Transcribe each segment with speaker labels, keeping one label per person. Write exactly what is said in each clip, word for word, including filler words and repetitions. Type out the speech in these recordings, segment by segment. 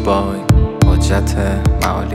Speaker 1: بای حجت معالی.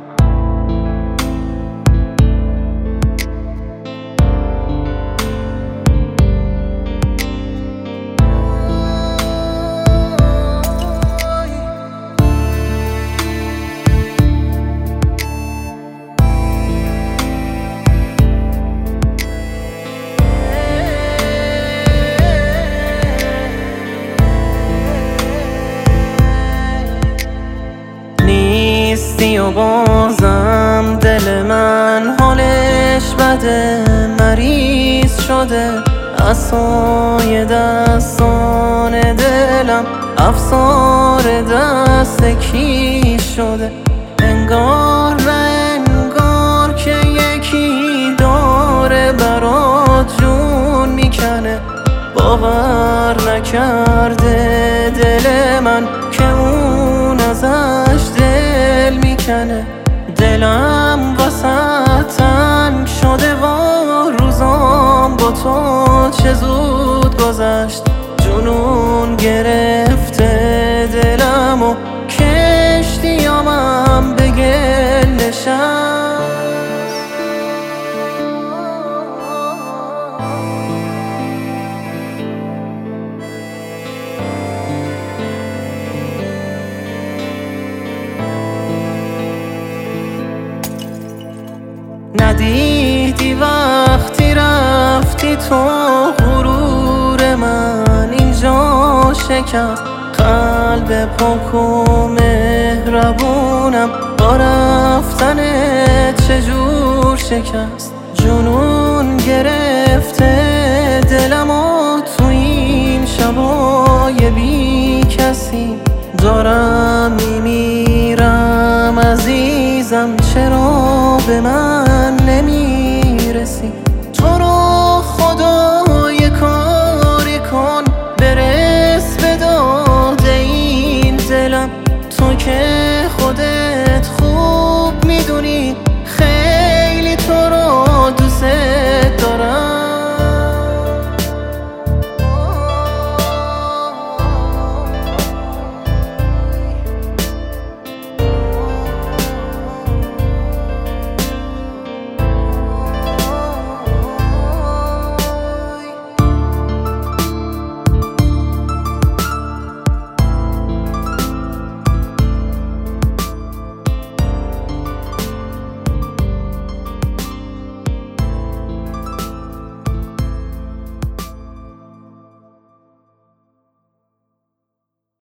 Speaker 2: نیستی و بازم دل من حالش بده، مریض شده عصای دستان دلم، افسار دست کی شده. انگار نه انگار که یکی داره برات جون میکنه، باور نکرده دل من که اون ازش دل میکنه. دلم واسه تنگ شده و روزام با تو چه زود گذشت. جنون گرفته دلم و کشتیامم به گل نشست. ندیدی وقتی رفتی تو غرور من اینجا شکست. قلب پاک و مهربونم با رفتنت چجور شکست. جنون گرفته دلم و تو این شبای بی کسی دارم میمیرم عزیزم، چرا به من نمی